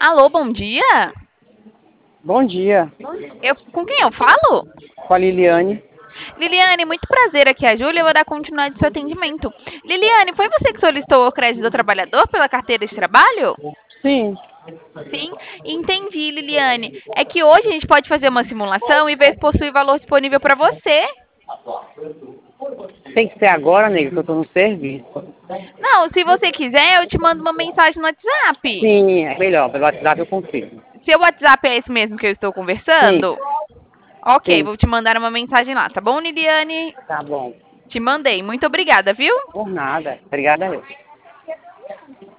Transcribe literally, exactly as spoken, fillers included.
Alô, bom dia? Bom dia, Eu, com quem eu falo? com a Liliane. Liliane, muito prazer, aqui é a Júlia, eu vou dar continuidade ao seu atendimento. Liliane, foi você que solicitou o crédito do trabalhador pela carteira de trabalho? Sim, Sim, entendi, Liliane. É que hoje a gente pode fazer uma simulação e ver se possui valor disponível para você. tem que ser agora, nega, que eu tô no serviço. Não, se você quiser, eu te mando uma mensagem no WhatsApp. Sim, é melhor, pelo WhatsApp eu consigo. Seu WhatsApp é esse mesmo que eu estou Sim, conversando? Ok, sim, vou te mandar uma mensagem lá, tá bom, Liliane? tá bom. Te mandei. Muito obrigada, viu? Por nada. Obrigada a eu.